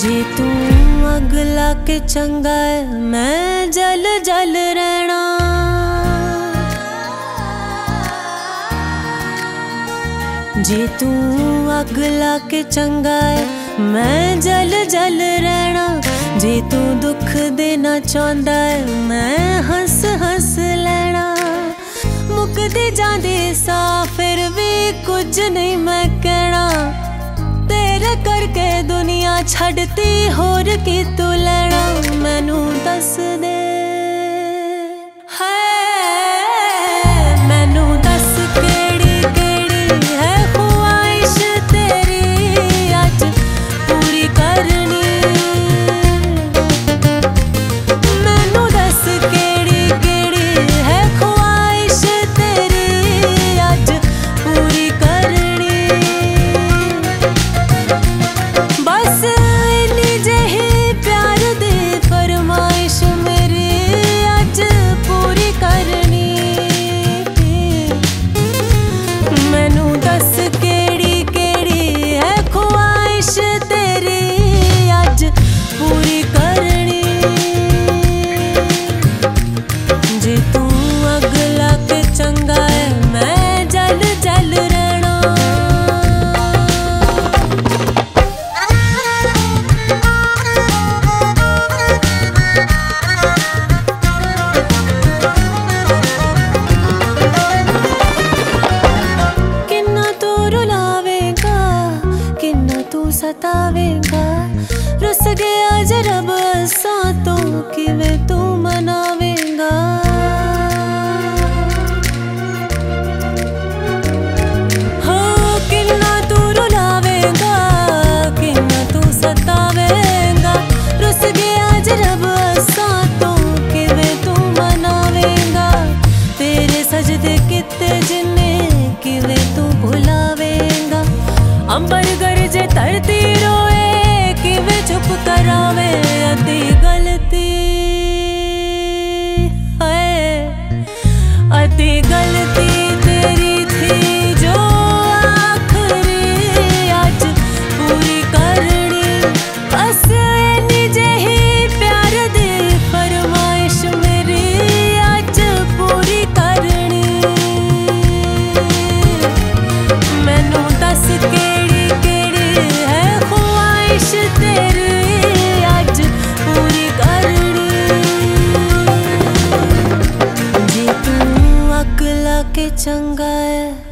जे तू अग ला के चंगा है मैं जल जल रहना। जे तू अग ला के चंगा है मैं जल जल रहना। जे तू दुख देना चाहता है मैं हंस हंस लेना। मुकदी जांदी सा फिर भी कुछ नहीं मैं कहना। तेरे करके दुनिया छड़ती होर की तू लेना। मैनू दस दे है मैनू दस केड़ी केड़ी है ख्वाहिश तेरी अज पूरी करनी। मैनू दस केड़ी केड़ी है ख्वाहिश तेरी अज पूरी करनी। बस इन्नी जेही प्यार दी फरमाइश मेरी अज पूरी करनी। मैनू दस केड़ी केड़ी है ख्वाहिश तेरी अज पूरी करनी। जे तू अग ला के चंगा है मैं जल जल रहना। सतावेगा रुस गया जरब असा तो किवें तू मनावेगा। हो किन्ना तू रुलावेगा किन्ना तू सतावेगा। रुस गया जरब असा तो किवें तू मनावेगा। तेरे सजदे किते जिन्ने किवें तू भुलावेगा। अंबर गरजे धरती रोए किवें चुप करावे। अधी गलती है अधी गलती तेरी थी जो आखिरी आज पूरी करनी। बस इन्नी जेही प्यार दी फरमाइश मेरी आज पूरी करनी। मैनू दस के तेरी अज पूरी करनी। जे तू अग ला के चंगा है